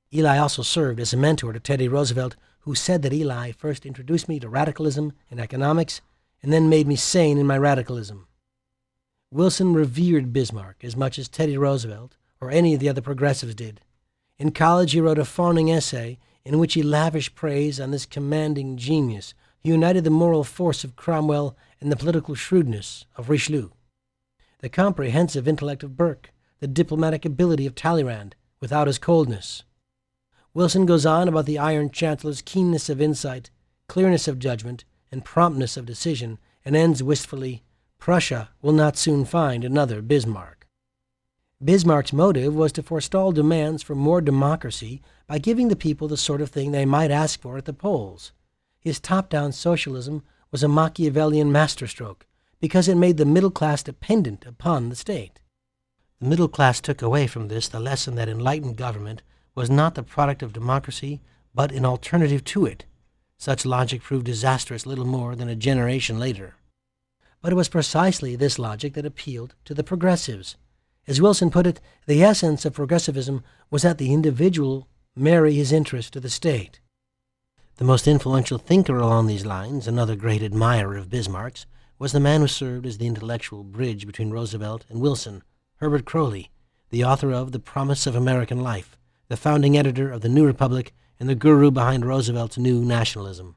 Eli also served as a mentor to Teddy Roosevelt, who said that Eli first introduced me to radicalism in economics and then made me sane in my radicalism. Wilson revered Bismarck as much as Teddy Roosevelt or any of the other progressives did. In college, he wrote a fawning essay in which he lavished praise on this commanding genius who united the moral force of Cromwell and the political shrewdness of Richelieu, the comprehensive intellect of Burke, the diplomatic ability of Talleyrand, without his coldness. Wilson goes on about the Iron Chancellor's keenness of insight, clearness of judgment, and promptness of decision, and ends wistfully, Prussia will not soon find another Bismarck. Bismarck's motive was to forestall demands for more democracy by giving the people the sort of thing they might ask for at the polls. His top-down socialism was a Machiavellian masterstroke because it made the middle class dependent upon the state. The middle class took away from this the lesson that enlightened government was not the product of democracy, but an alternative to it. Such logic proved disastrous little more than a generation later. But it was precisely this logic that appealed to the progressives. As Wilson put it, the essence of progressivism was that the individual marry his interest to the state. The most influential thinker along these lines, another great admirer of Bismarck's, was the man who served as the intellectual bridge between Roosevelt and Wilson, Herbert Croly, the author of The Promise of American Life, the founding editor of the New Republic, and the guru behind Roosevelt's new nationalism.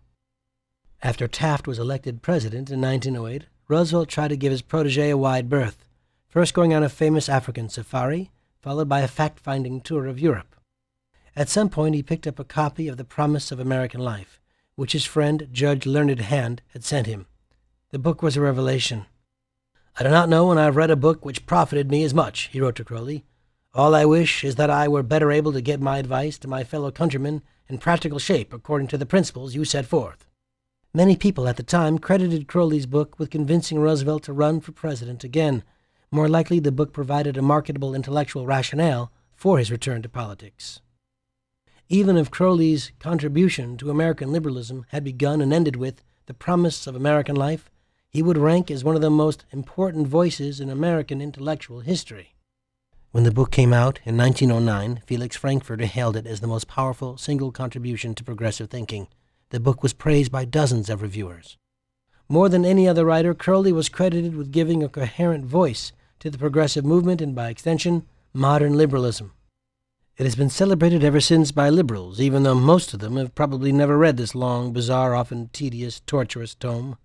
After Taft was elected president in 1908, Roosevelt tried to give his protege a wide berth, first going on a famous African safari, followed by a fact-finding tour of Europe. At some point he picked up a copy of The Promise of American Life, which his friend Judge Learned Hand had sent him. The book was a revelation. "I do not know when I have read a book which profited me as much," he wrote to Croly. "All I wish is that I were better able to get my advice to my fellow countrymen in practical shape according to the principles you set forth." Many people at the time credited Croly's book with convincing Roosevelt to run for president again. More likely, the book provided a marketable intellectual rationale for his return to politics. Even if Croly's contribution to American liberalism had begun and ended with The Promise of American Life, he would rank as one of the most important voices in American intellectual history. When the book came out in 1909, Felix Frankfurter hailed it as the most powerful single contribution to progressive thinking. The book was praised by dozens of reviewers. More than any other writer, Croly was credited with giving a coherent voice to the progressive movement and, by extension, modern liberalism. It has been celebrated ever since by liberals, even though most of them have probably never read this long, bizarre, often tedious, torturous tome.